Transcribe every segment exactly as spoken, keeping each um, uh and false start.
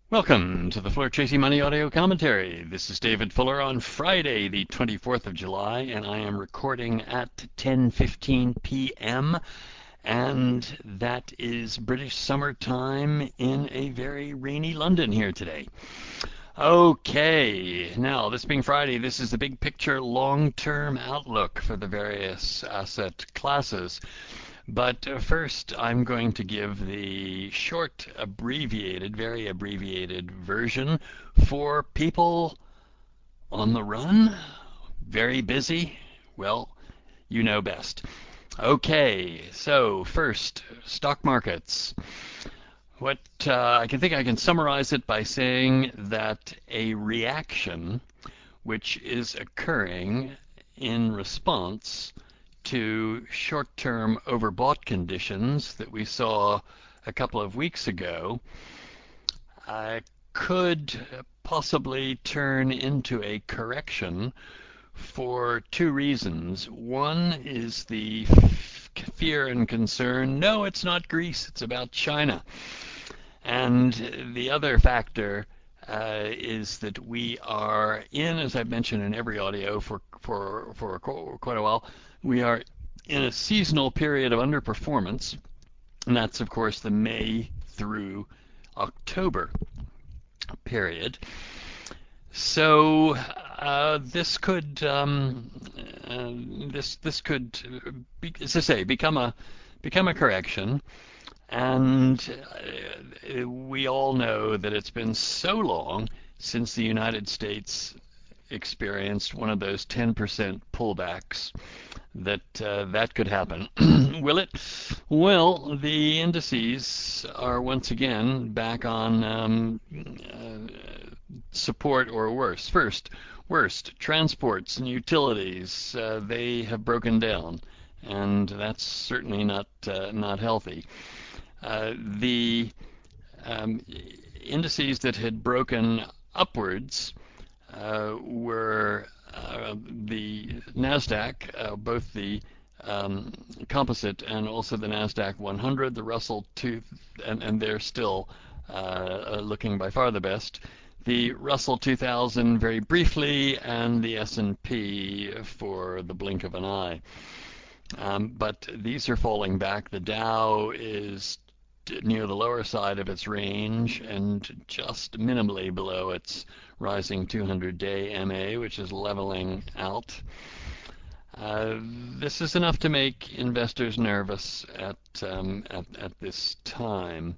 Welcome to the Floor Chasing Money audio commentary. This is David Fuller on Friday, the twenty-fourth of July, and I am recording at ten fifteen p m and that is British summertime in a very rainy London here today. Okay, now this being Friday, this is the big picture long-term outlook for the various asset classes. But uh, first, I'm going to give the short, abbreviated, very abbreviated version for people on the run, very busy. Well, you know best. Okay, so first, stock markets. What uh, I can think I can summarize it by saying that a reaction which is occurring in response to short-term overbought conditions that we saw a couple of weeks ago uh, could possibly turn into a correction for two reasons. One is the f- fear and concern, no, it's not Greece, it's about China. And the other factor uh, is that we are in, as I've mentioned in every audio for, for, for quite a while, we are in a seasonal period of underperformance, and that's, of course, the May through October period. So uh, this could um, uh, this this could, be, as I say, become a become a correction. And uh, we all know that it's been so long since the United States experienced one of those ten percent pullbacks that uh, that could happen. Will it? Well, the indices are once again back on um, uh, support or worse. First, worst, transports and utilities, uh, they have broken down, and that's certainly not uh, not healthy. Uh, the um, indices that had broken upwards uh, were uh, the NASDAQ, uh, both the um, composite and also the NASDAQ one hundred, the Russell two, and, and they're still uh, looking by far the best. The Russell two thousand very briefly, and the S and P for the blink of an eye. Um, but these are falling back. The Dow is near the lower side of its range and just minimally below its rising two hundred day M A, which is leveling out. Uh, this is enough to make investors nervous at um, at, at this time.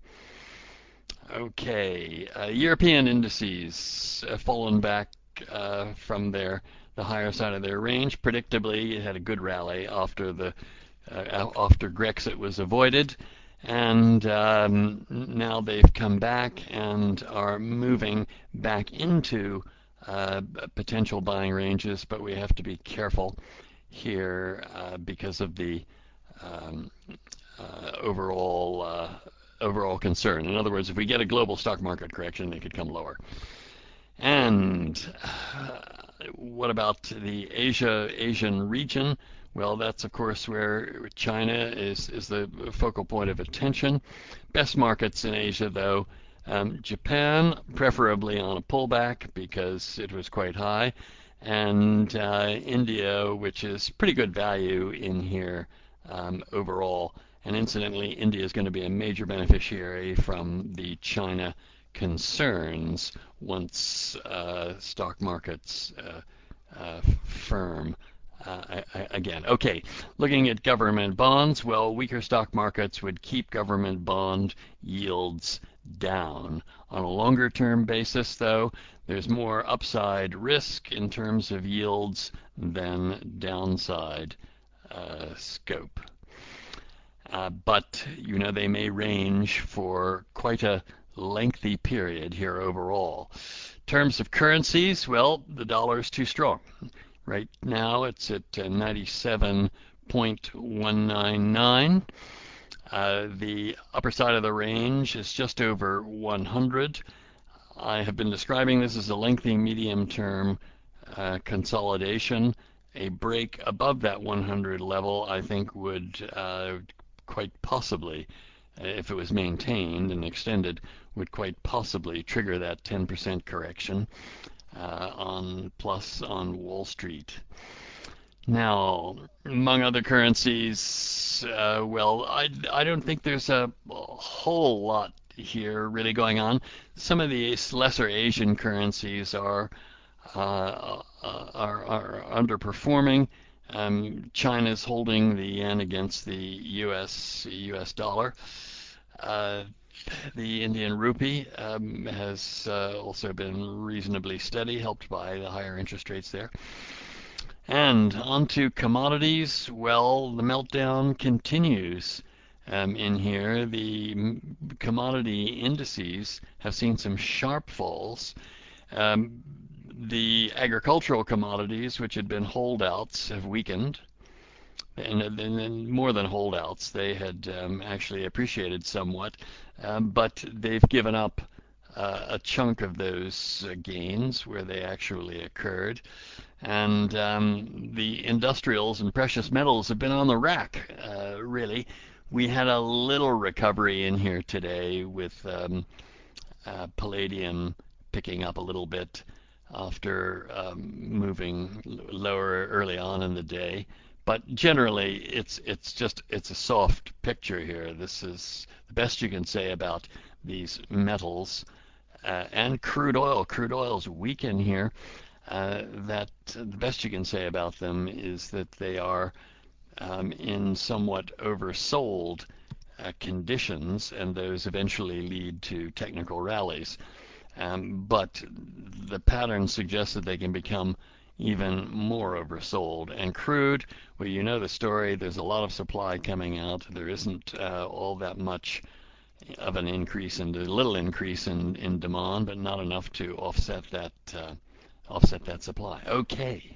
Okay, uh, European indices have fallen back uh, from their the higher side of their range. Predictably, it had a good rally after the uh, after Grexit was avoided, and um, now they've come back and are moving back into uh, potential buying ranges, but we have to be careful here uh, because of the um, uh, overall uh, overall concern. In other words, if we get a global stock market correction, they could come lower. And uh, what about the Asia Asian region? Well, that's of course where China is is the focal point of attention. Best markets in Asia, though, um, Japan, preferably on a pullback because it was quite high, and uh, India, which is pretty good value in here um, overall. And incidentally, India is going to be a major beneficiary from the China concerns once uh, stock markets uh, uh, firm uh, I, I, again. Okay, looking at government bonds, well, weaker stock markets would keep government bond yields down. On a longer term basis, though, there's more upside risk in terms of yields than downside uh, scope. Uh, but, you know, they may range for quite a lengthy period here overall. In terms of currencies, well, the dollar is too strong. Right now it's at uh, ninety-seven point one nine nine. Uh, the upper side of the range is just over one hundred. I have been describing this as a lengthy medium-term uh, consolidation. A break above that one hundred level, I think, would uh, quite possibly if it was maintained and extended, would quite possibly trigger that ten percent correction uh, on plus on Wall Street. Now, among other currencies, uh, well, I, I don't think there's a, a whole lot here really going on. Some of the lesser Asian currencies are uh, uh, are, are underperforming. Um, China's holding the yen against the U S U S dollar. Uh, the Indian rupee um, has uh, also been reasonably steady, helped by the higher interest rates there. And onto commodities. Well, the meltdown continues um, in here. The commodity indices have seen some sharp falls. Um, the agricultural commodities, which had been holdouts, have weakened. And, and more than holdouts, they had um, actually appreciated somewhat, um, but they've given up uh, a chunk of those uh, gains where they actually occurred. And um, the industrials and precious metals have been on the rack, uh, really. We had a little recovery in here today with um, uh, palladium picking up a little bit after um, moving lower early on in the day. But generally, it's it's just it's a soft picture here. This is the best you can say about these metals uh, and crude oil. Crude oil's weak in here. Uh, that uh, the best you can say about them is that they are um, in somewhat oversold uh, conditions, and those eventually lead to technical rallies. Um, but the pattern suggests that they can become even more oversold. And crude, well, you know the story. There's a lot of supply coming out. There isn't uh, all that much of an increase, and a little increase in, in demand, but not enough to offset that. Uh, offset that supply. Okay.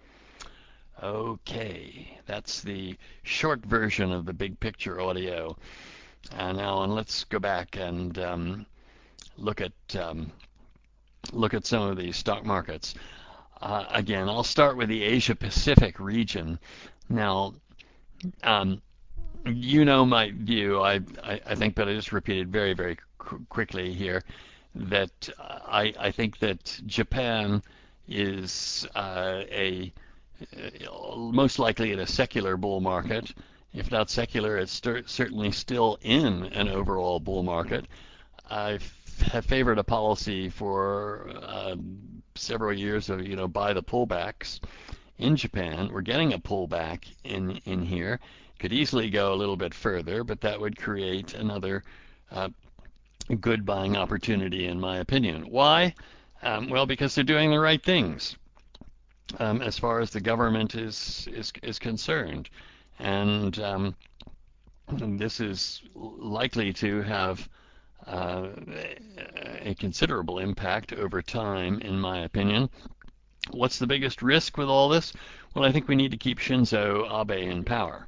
Okay. That's the short version of the big picture audio. Uh, now, and let's go back and um, look at um, look at some of these stock markets. Uh, again, I'll start with the Asia Pacific region. Now, um, you know my view, I, I, I think, but I just repeated very, very qu- quickly here that I, I think that Japan is uh, a uh, most likely in a secular bull market. If not secular, it's st- certainly still in an overall bull market. I have favored a policy for uh, several years of you know buy the pullbacks in Japan. We're getting a pullback in in here. Could easily go a little bit further, but that would create another uh, good buying opportunity, in my opinion. Why? Um, well, because they're doing the right things um, as far as the government is is is concerned, and um, this is likely to have uh, a considerable impact over time, in my opinion. What's the biggest risk with all this? Well, I think we need to keep Shinzo Abe in power,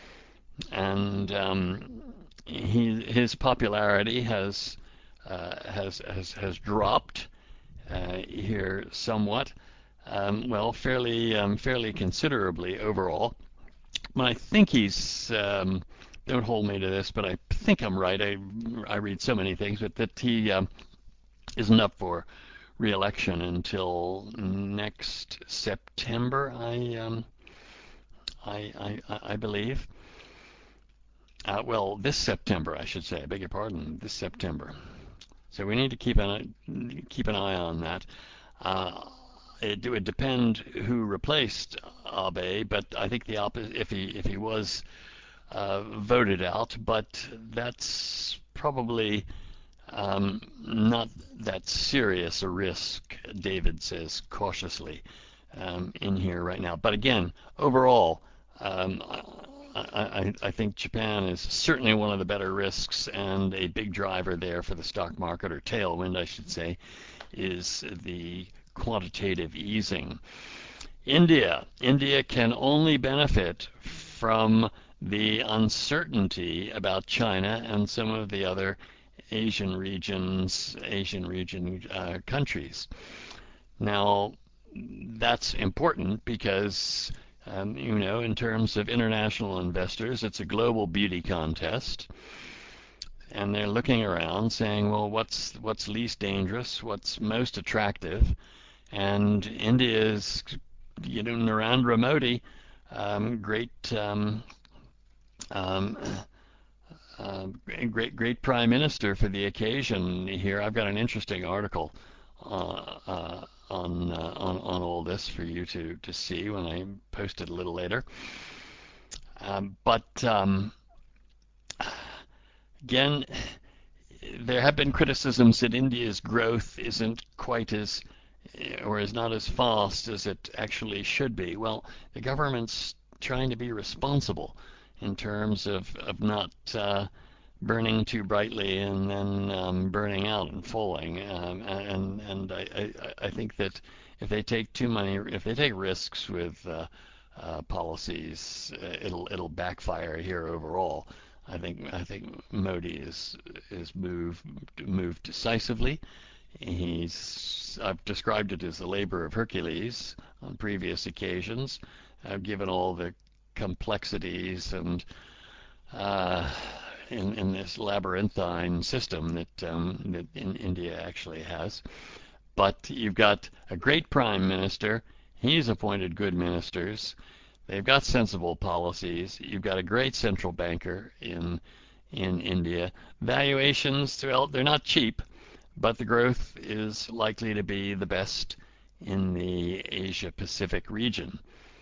and um, he, his popularity has uh, has has has dropped uh, here somewhat. Um, well, fairly um, fairly considerably overall. But I think he's um, don't hold me to this, but I think I'm right. I I read so many things, but that he um, isn't up for re-election until next September. I um, I, I I believe. Uh, well, this September, I should say. I beg your pardon. This September. So we need to keep an keep an eye on that. Uh, it would depend who replaced Abe, but I think the opposite if he if he was uh, voted out, but that's probably um, not that serious a risk, David says cautiously um, in here right now. But again, overall, um, I, I, I think Japan is certainly one of the better risks, and a big driver there for the stock market, or tailwind, I should say, is the quantitative easing. India. India can only benefit from the uncertainty about China and some of the other Asian regions, Asian region uh, countries. Now, that's important because, um, you know, in terms of international investors, it's a global beauty contest. and they're looking around saying, well, what's what's least dangerous, what's most attractive, and India is, you know, Narendra Modi, um, great, um, um, uh, great, great prime minister for the occasion. Here, I've got an interesting article uh, uh, on, uh, on on all this for you to to see when I post it a little later. Um, but um, again, there have been criticisms that India's growth isn't quite as or is not as fast as it actually should be. Well, the government's trying to be responsible in terms of, of not uh, burning too brightly and then um, burning out and falling. Um, and and I, I, I think that if they take too many, if they take risks with uh, uh, policies, uh, it'll it'll backfire here overall. I think I think Modi is is moved moved decisively. He's I've described it as the labor of Hercules on previous occasions, uh, given all the complexities and uh, in, in this labyrinthine system that um, that in India actually has. But you've got a great prime minister. He's appointed good ministers. They've got sensible policies. You've got a great central banker in in India. Valuations, well, they're not cheap, but the growth is likely to be the best in the Asia Pacific region.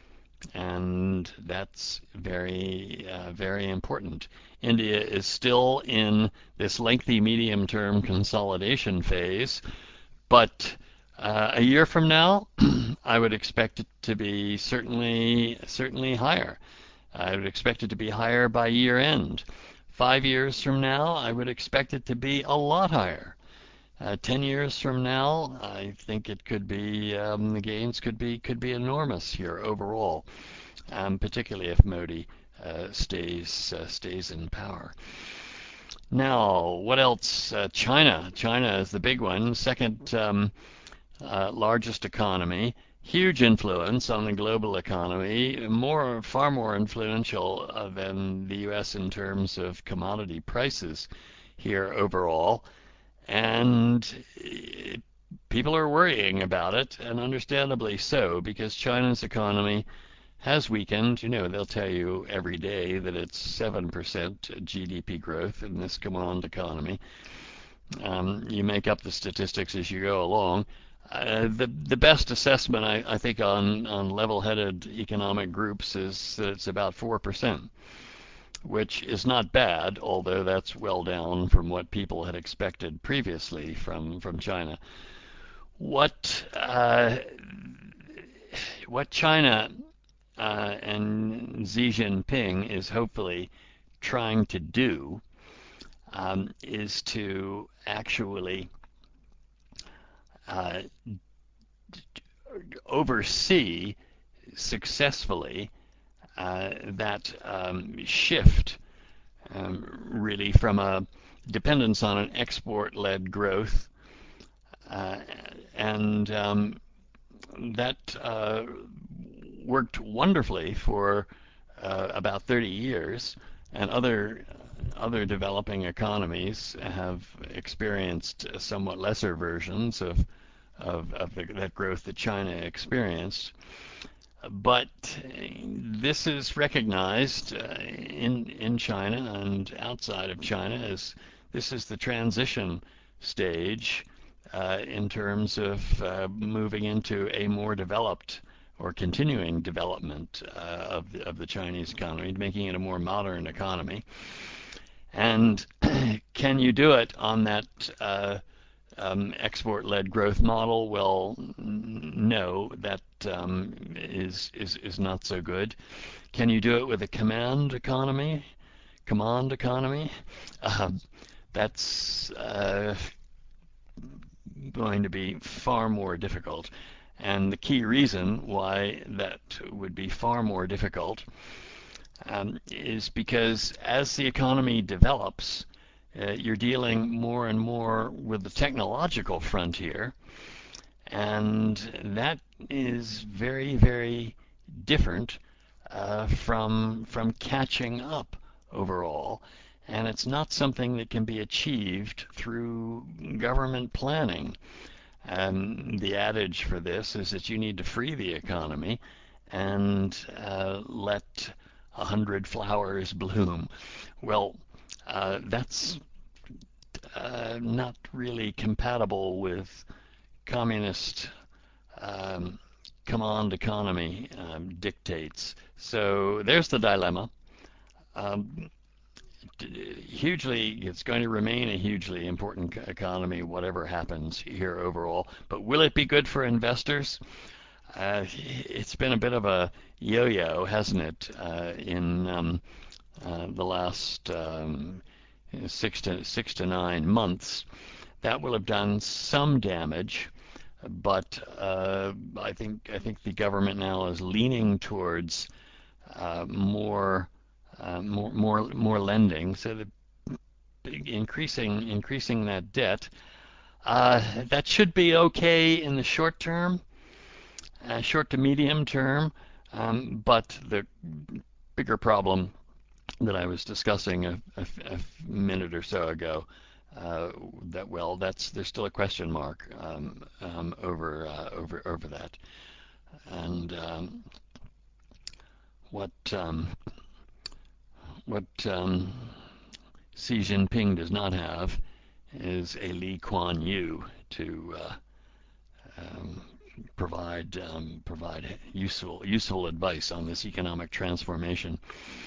And that's very, uh, very important. India is still in this lengthy medium term consolidation phase, but uh, a year from now, I would expect it to be certainly, certainly higher. I would expect it to be higher by year end. Five years from now, I would expect it to be a lot higher. Uh, ten years from now, I think it could be um, the gains could be could be enormous here overall, um, particularly if Modi uh, stays uh, stays in power. Now, what else? Uh, China. China is the big one, second um, uh, largest economy. Huge influence on the global economy, more far more influential uh, than the U S in terms of commodity prices here overall. And it, people are worrying about it, and understandably so, because China's economy has weakened. You know, they'll tell you every day that it's seven percent G D P growth in this command economy. Um, you make up the statistics as you go along. Uh, the the best assessment, I, I think, on, on level-headed economic groups is that it's about four percent, which is not bad, although that's well down from what people had expected previously from, from China. What uh, what China uh, and Xi Jinping is hopefully trying to do um, is to actually uh, oversee successfully uh, that um, shift um, really from a dependence on an export-led growth, uh, and um, that uh, worked wonderfully for uh, about thirty years, and other other developing economies have experienced somewhat lesser versions of of, of the, that growth that China experienced. But this is recognized uh, in in China and outside of China as this is the transition stage uh, in terms of uh, moving into a more developed or continuing development uh, of the, of the Chinese economy, making it a more modern economy. And can you do it on that uh, um, export-led growth model? Well, no, that um, is is is not so good. Can you do it with a command economy? Command economy? Uh, that's uh, going to be far more difficult. And the key reason why that would be far more difficult um, is because as the economy develops, uh, you're dealing more and more with the technological frontier, and that is very, very different uh, from from catching up overall. and it's not something that can be achieved through government planning. And the adage for this is that you need to free the economy and uh, let a hundred flowers bloom. Well, uh, that's uh, not really compatible with communist um, command economy um, dictates. So there's the dilemma. Um, hugely, it's going to remain a hugely important economy, whatever happens here overall. But will it be good for investors? Uh, it's been a bit of a yo-yo, hasn't it, uh, in um, uh, the last um, six to six to nine months. That will have done some damage, but uh, I think I think the government now is leaning towards uh, more uh, more more more lending, so that increasing increasing that debt. Uh, that should be okay in the short term, uh, short to medium term, um, but the bigger problem that I was discussing a, a, a minute or so ago, uh, that well, that's there's still a question mark um, um, over uh, over over that, and um, what um, what um, Xi Jinping does not have is a Lee Kuan Yew to uh, um, provide um, provide useful useful advice on this economic transformation.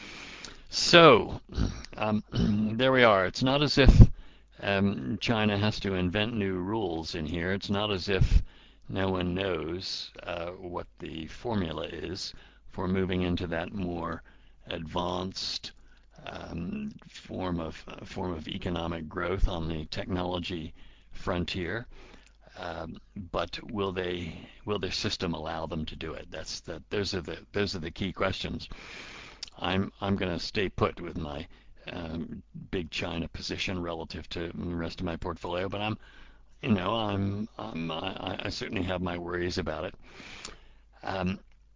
So um, there we are. It's not as if um, China has to invent new rules in here. It's not as if no one knows uh, what the formula is for moving into that more advanced um, form of uh, form of economic growth on the technology frontier. Um, but will they will their system allow them to do it? That's the those are the those are the key questions. I'm I'm going to stay put with my um, big China position relative to the rest of my portfolio, but I'm you know I'm, I'm I, I certainly have my worries about it. Um,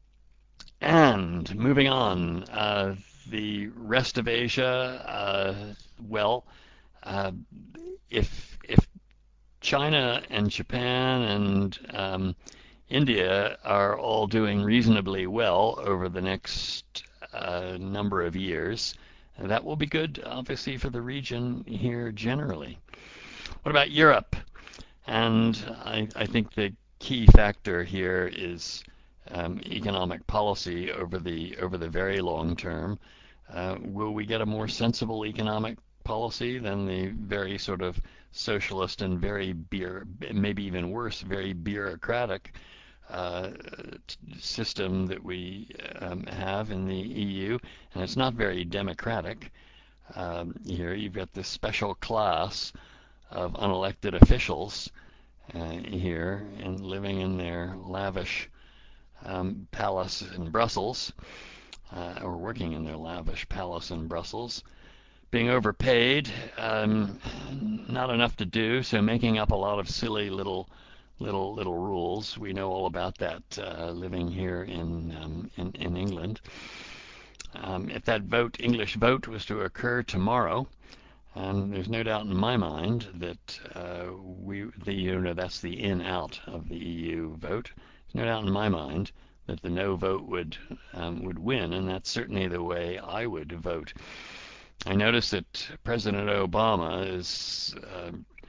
and moving on, uh, the rest of Asia, uh, well, uh, if if China and Japan and um, India are all doing reasonably well over the next uh, number of years, that will be good, obviously, for the region here generally. What about Europe? And I, I think the key factor here is um, economic policy over the over the very long term. Uh, will we get a more sensible economic policy than the very sort of socialist and very beer, maybe even worse, very bureaucratic uh, system that we um, have in the E U? And it's not very democratic. Um, here you've got this special class of unelected officials uh, here and living in their lavish um, palace in Brussels, uh, or working in their lavish palace in Brussels, being overpaid, um, not enough to do, so making up a lot of silly little little little rules. We know all about that uh, living here in, um, in in England. Um, if that vote, English vote, was to occur tomorrow, um, there's no doubt in my mind that uh, we, the you know, that's the in-out of the E U vote. There's no doubt in my mind that the no vote would um, would win, and that's certainly the way I would vote. I notice that President Obama is uh,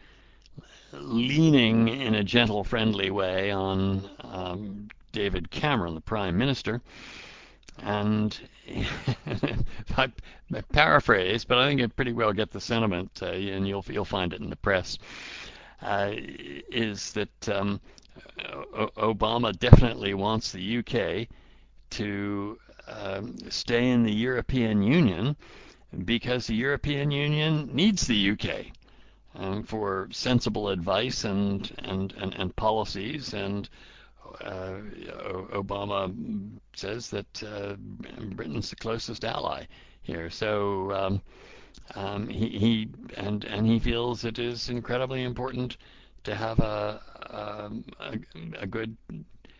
leaning in a gentle, friendly way on um, David Cameron, the Prime Minister, and I, I paraphrase, but I think I pretty well get the sentiment, uh, and you'll you'll find it in the press. Uh, is that um, Obama definitely wants the U K to um, stay in the European Union because the European Union needs the U K um, for sensible advice and, and, and, and policies. And uh, Obama says that uh, Britain's the closest ally here. So um, um, he, he and and he feels it is incredibly important to have a um, a, a good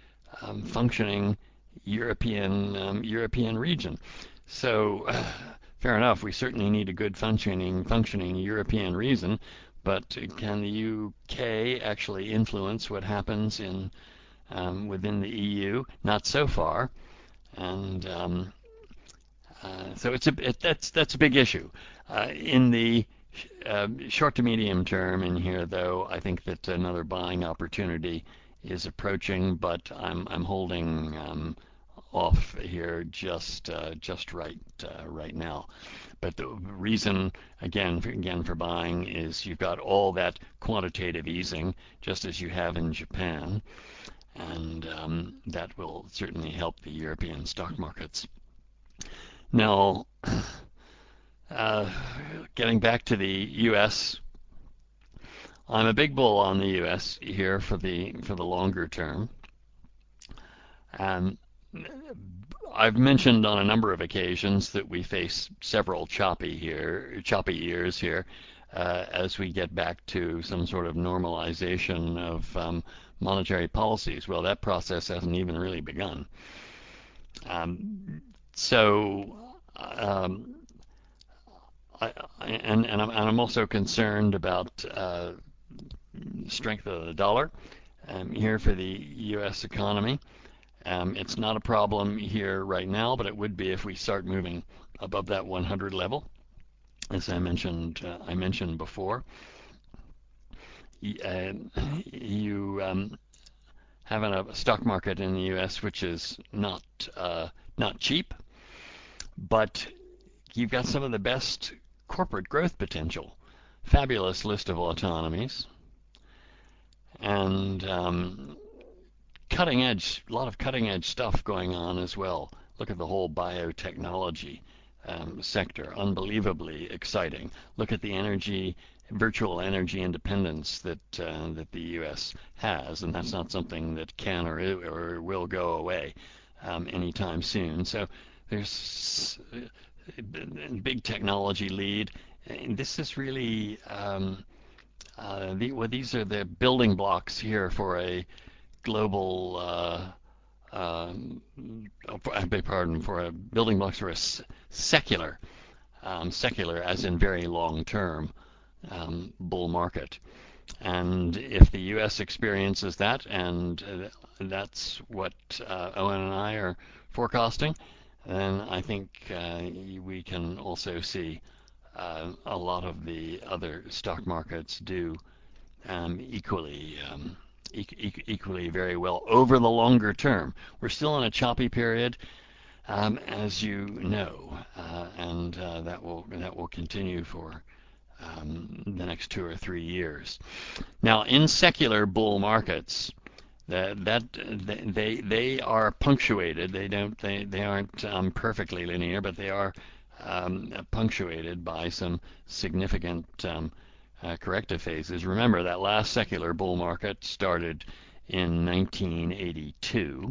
um, functioning European um, European region. So uh, fair enough. We certainly need a good functioning functioning European reason, but can the U K actually influence what happens in um, within the E U? Not so far, and um, uh, so it's a it, that's that's a big issue. Uh, in the uh, short to medium term in here, though, I think that another buying opportunity is approaching, but I'm I'm holding um, off here just uh, just right uh, right now. But the reason again for, again for buying is you've got all that quantitative easing, just as you have in Japan, and um, that will certainly help the European stock markets. Now, uh, getting back to the U S, I'm a big bull on the U S here for the for the longer term. And I've mentioned on a number of occasions that we face several choppy here, choppy years here, uh, as we get back to some sort of normalization of um, monetary policies. Well, that process hasn't even really begun. Um, so, um, I, I, and, and, I'm, and I'm also concerned about uh, strength of the dollar um, here for the U S economy. Um, it's not a problem here right now, but it would be if we start moving above that one hundred level, as I mentioned. Uh, I mentioned before. Uh, you um, having a stock market in the U S which is not uh, not cheap, but you've got some of the best corporate growth potential. Fabulous list of autonomies, and um, cutting edge, a lot of cutting edge stuff going on as well. Look at the whole biotechnology um, sector, unbelievably exciting. Look at the energy, virtual energy independence that uh, that the U S has, and that's not something that can or, or will go away um, anytime soon. So there's a big technology lead. And this is really um, uh, the, well, these are the building blocks here for a global, uh, um, I beg pardon, for a building blocks for a secular, um, secular as in very long term um, bull market. And if the U S experiences that, and uh, that's what uh, Owen and I are forecasting, then I think uh, we can also see uh, a lot of the other stock markets do um, equally um, e- e- equally very well over the longer term. We're still in a choppy period, um, as you know, uh, and uh, that will that will continue for um, the next two or three years. Now, in secular bull markets, that that they they are punctuated. They don't they they aren't um, perfectly linear, but they are um, punctuated by some significant um, uh, corrective phases. Remember that last secular bull market started in nineteen eighty-two,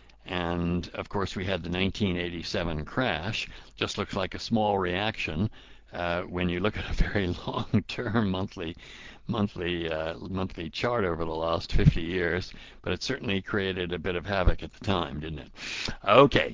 and of course we had the nineteen eighty-seven crash. Just looks like a small reaction uh, when you look at a very long-term monthly monthly uh, monthly chart over the last fifty years, but it certainly created a bit of havoc at the time, didn't it? Okay,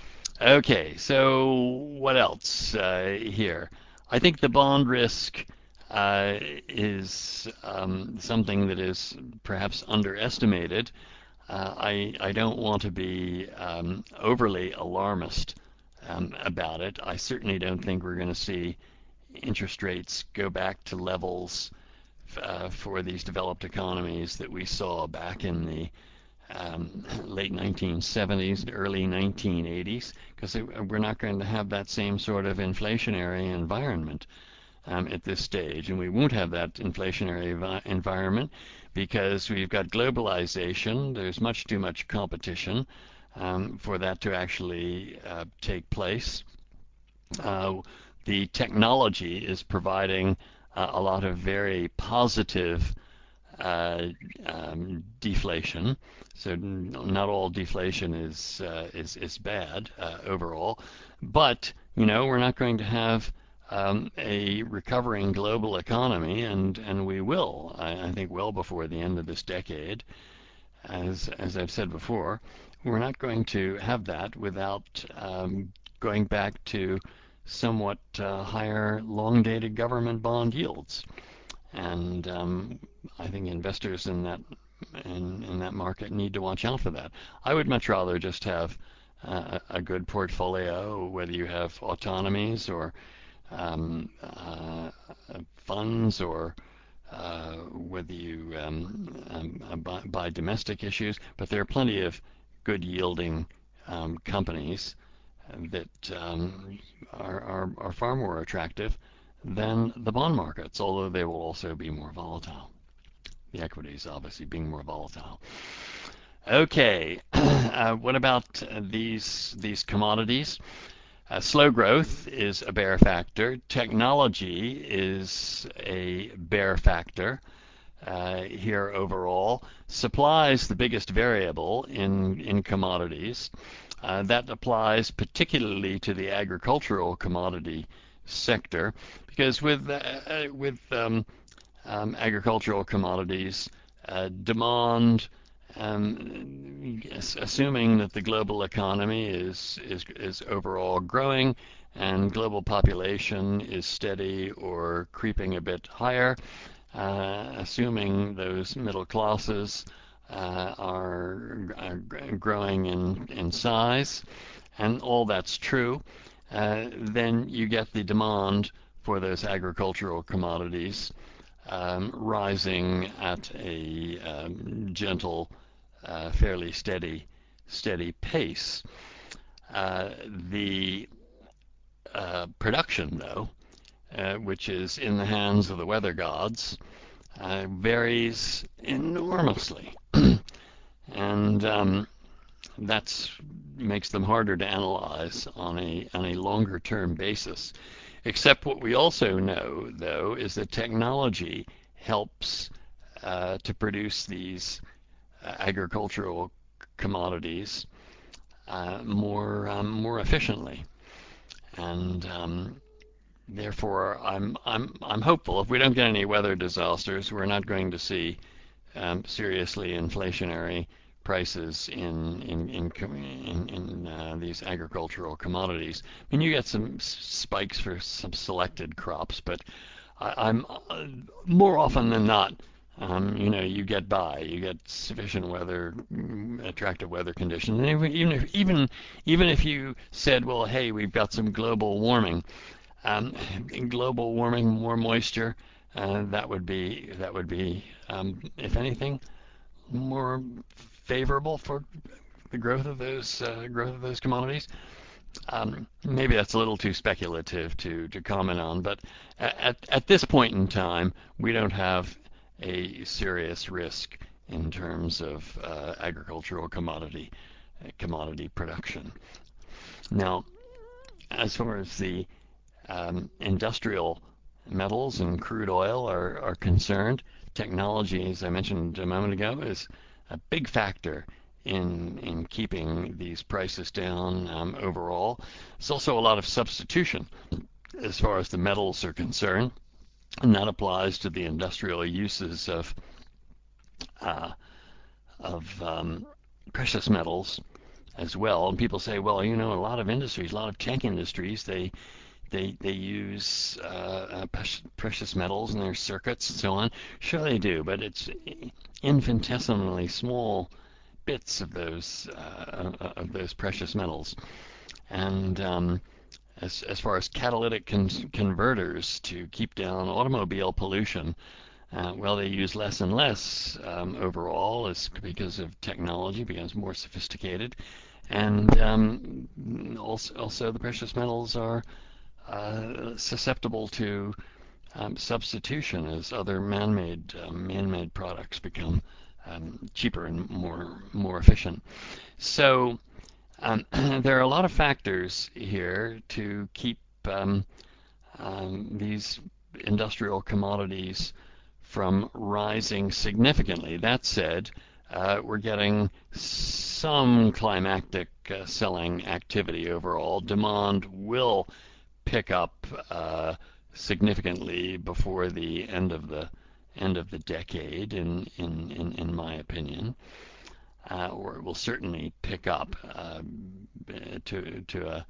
okay. So what else uh, here? I think the bond risk uh, is um, something that is perhaps underestimated. Uh, I I don't want to be um, overly alarmist um, about it. I certainly don't think we're going to see interest rates go back to levels uh, for these developed economies that we saw back in the um, late nineteen seventies, early nineteen eighties, because we're not going to have that same sort of inflationary environment um, at this stage, and we won't have that inflationary environment because we've got globalization. There's much too much competition um, for that to actually uh, take place. Uh, the technology is providing uh, a lot of very positive uh, um, deflation. So not all deflation is uh, is is bad uh, overall, but you know we're not going to have um, a recovering global economy, and and we will, I, I think, well before the end of this decade. As as I've said before, we're not going to have that without um, going back to somewhat uh, higher long-dated government bond yields. And um, I think investors in that in, in that market need to watch out for that. I would much rather just have uh, a good portfolio, whether you have autonomies or um, uh, funds or uh, whether you um, um, buy, buy domestic issues. But there are plenty of good yielding um, companies that um, are, are, are far more attractive than the bond markets, although they will also be more volatile. The equities obviously being more volatile. Okay, uh, what about these these commodities? Uh, slow growth is a bear factor. Technology is a bear factor uh, here overall. Supply is the biggest variable in in commodities. Uh, that applies particularly to the agricultural commodity sector, because with uh, with um, um, agricultural commodities, uh, demand, um, assuming that the global economy is, is is overall growing and global population is steady or creeping a bit higher, uh, assuming those middle classes uh, are, are growing in, in size, and all that's true, uh, then you get the demand for those agricultural commodities um, rising at a um, gentle, uh, fairly steady, steady pace. Uh, the uh, production, though, uh, which is in the hands of the weather gods, uh, varies enormously, and um, that makes them harder to analyze on a on a longer term basis. Except what we also know, though, is that technology helps uh, to produce these uh, agricultural commodities uh, more um, more efficiently, and um, therefore I'm I'm I'm hopeful. If we don't get any weather disasters, we're not going to see um, seriously inflationary prices in in in in, in uh, these agricultural commodities. I mean, you get some spikes for some selected crops, but I, I'm uh, more often than not, um, you know, you get by. You get sufficient weather, attractive weather conditions. And even if even even if you said, well, hey, we've got some global warming, um, global warming, more moisture, uh, that would be that would be, um, if anything, more favorable for the growth of those uh, growth of those commodities. Um, maybe that's a little too speculative to, to comment on, but at, at this point in time, we don't have a serious risk in terms of uh, agricultural commodity uh, commodity production. Now, as far as the um, industrial metals and crude oil are, are concerned, technology, as I mentioned a moment ago, is a big factor in in keeping these prices down um, overall. There's also a lot of substitution as far as the metals are concerned, and that applies to the industrial uses of uh, of um, precious metals as well. And people say, well, you know, a lot of industries, a lot of tech industries, they they they use uh, uh, precious metals in their circuits and so on. Sure, they do, but it's infinitesimally small bits of those uh, of those precious metals. And um, as as far as catalytic con- converters to keep down automobile pollution, uh, well, they use less and less um, overall, is because of technology becomes more sophisticated, and um, also also the precious metals are uh, susceptible to um, substitution as other man-made uh, man-made products become um, cheaper and more more efficient. So um, there are a lot of factors here to keep um, um, these industrial commodities from rising significantly. That said, uh, we're getting some climactic uh, selling activity overall. Demand will pick up uh, significantly before the end of the end of the decade, in in in, in my opinion, uh, or it will certainly pick up uh, to to a,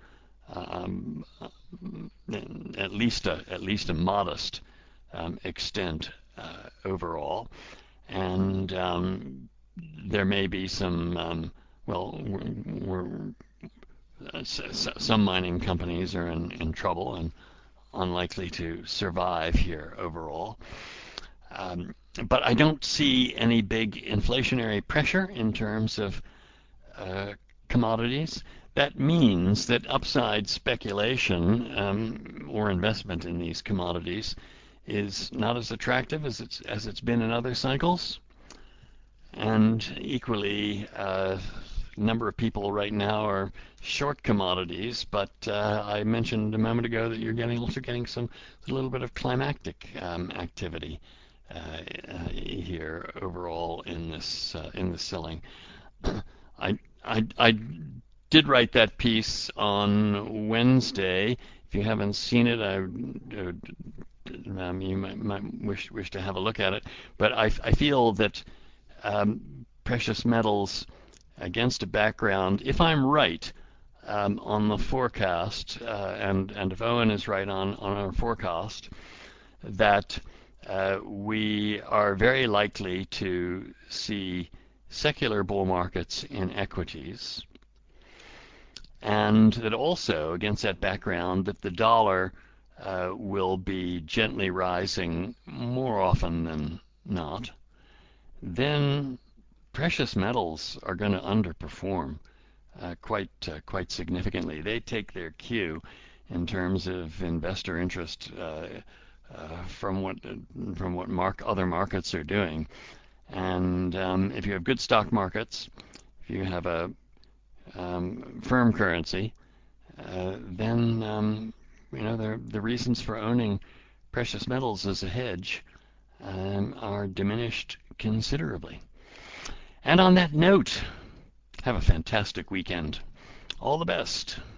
um, at least a at least a modest um, extent uh, overall, and um, there may be some um, well, we're, we're uh, some mining companies are in, in trouble and unlikely to survive here overall. Um, but I don't see any big inflationary pressure in terms of uh, commodities. That means that upside speculation um, or investment in these commodities is not as attractive as it's as it's been in other cycles. And equally, uh, a number of people right now are short commodities, but uh, I mentioned a moment ago that you're getting also getting some a little bit of climactic um, activity uh, uh, here overall in this uh, in this selling. I, I I did write that piece on Wednesday. If you haven't seen it, I uh, um, you might, might wish wish to have a look at it. But I, I feel that um, precious metals against a background, if I'm right um, on the forecast, uh, and and if Owen is right on on our forecast, that uh, we are very likely to see secular bull markets in equities, and that also against that background that the dollar uh, will be gently rising more often than not, then precious metals are going to underperform uh, quite uh, quite significantly. They take their cue in terms of investor interest uh, uh, from what from what mark other markets are doing. And um, if you have good stock markets, if you have a um, firm currency, uh, then um, you know the the reasons for owning precious metals as a hedge um, are diminished considerably. And on that note, have a fantastic weekend. All the best.